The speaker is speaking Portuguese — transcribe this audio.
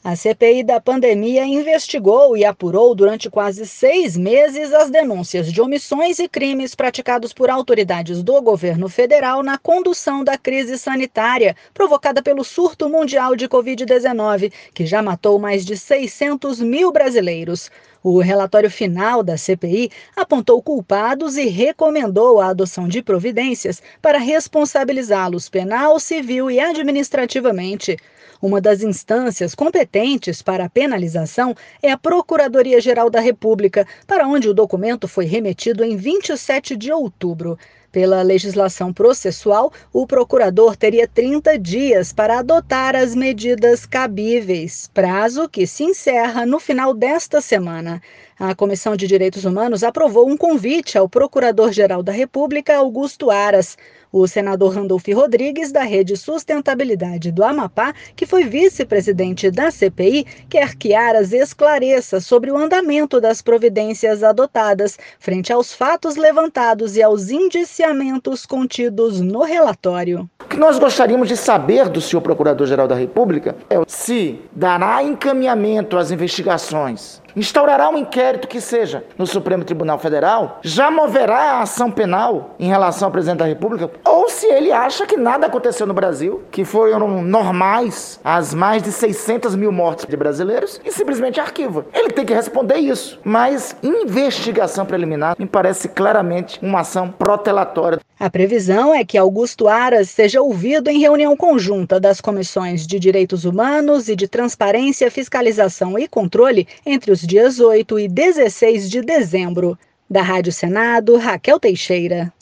A CPI da pandemia investigou e apurou durante quase 6 meses as denúncias de omissões e crimes praticados por autoridades do governo federal na condução da crise sanitária provocada pelo surto mundial de Covid-19, que já matou mais de 600 mil brasileiros. O relatório final da CPI apontou culpados e recomendou a adoção de providências para responsabilizá-los penal, civil e administrativamente. Uma das instâncias competentes para a penalização é a Procuradoria-Geral da República, para onde o documento foi remetido em 27 de outubro. Pela legislação processual, o procurador teria 30 dias para adotar as medidas cabíveis, prazo que se encerra no final desta semana. A Comissão de Direitos Humanos aprovou um convite ao Procurador-Geral da República, Augusto Aras. O senador Randolfo Rodrigues, da Rede Sustentabilidade do Amapá, que foi vice-presidente da CPI, quer que Aras esclareça sobre o andamento das providências adotadas frente aos fatos levantados e aos indiciamentos contidos no relatório. O que nós gostaríamos de saber do senhor Procurador-Geral da República é se dará encaminhamento às investigações, instaurará um inquérito que seja no Supremo Tribunal Federal, já moverá a ação penal em relação ao presidente da República, ou se ele acha que nada aconteceu no Brasil, que foram normais as mais de 600 mil mortes de brasileiros e simplesmente arquiva. Ele tem que responder isso, mas investigação preliminar me parece claramente uma ação protelatória. A previsão é que Augusto Aras seja ouvido em reunião conjunta das comissões de Direitos Humanos e de Transparência, Fiscalização e Controle entre os dias 8 e 16 de dezembro. Da Rádio Senado, Raquel Teixeira.